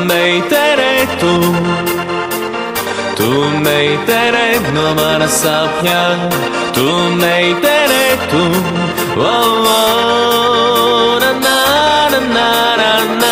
meitene, tu meitene no mana sapņa, tu meitene, oh, oh, na, na, na, na, na, na.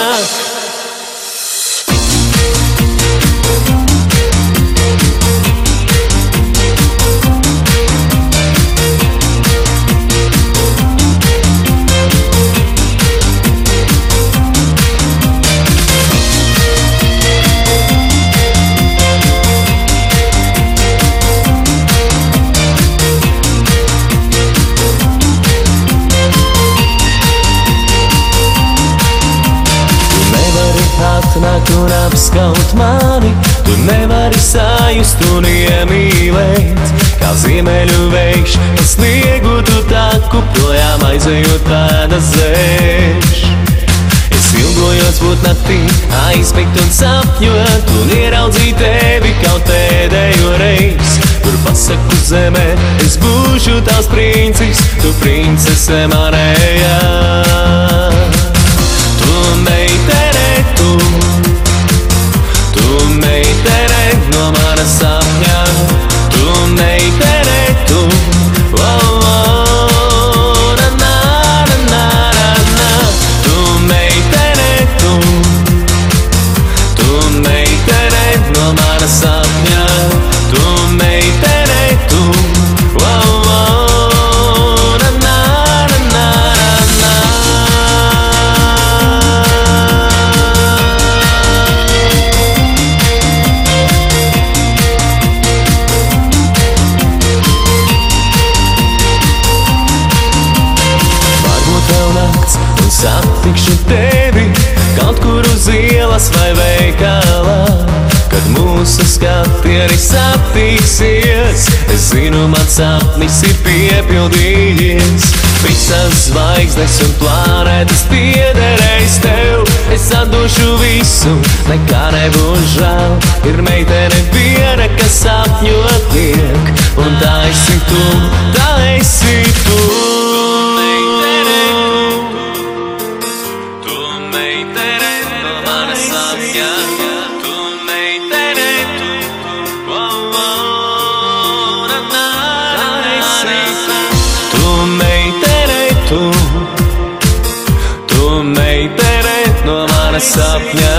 Atnākt un apskaut mani, tu nevari sajust un iemīlēt. Kā ziemeļu vējš, pa sniegu tu taku projām aizejot pēdas zēš. Es ilgojos būt naktī, aizmigt un sapņot, un ieraudzīt tevi kaut pēdējo reiz. Kur pasaku zemē, es būšu tavs princis, tu princese manējā. Tu meitene, tu meitene no mana sapņa, tu meitene, oh, oh, na, na, na, na, na, na. Tu meitene, tu meitene no mana sapņa, tu meitene, oh, oh, na, na, na, na, na. Satikšu tevi kaut kur uz ielas vai veikalā. Kad mūsu skatieni satiksies, es zinu, mans sapnis ir piepildījies. Visas zvaigznes un planētas piederēs tev. Es atdošu visu, nekā nebūs žēl. Ir meitene viena, kas sapņot liek, un tā esi tu, tā esi tu. Tu meitene no mana sapņa,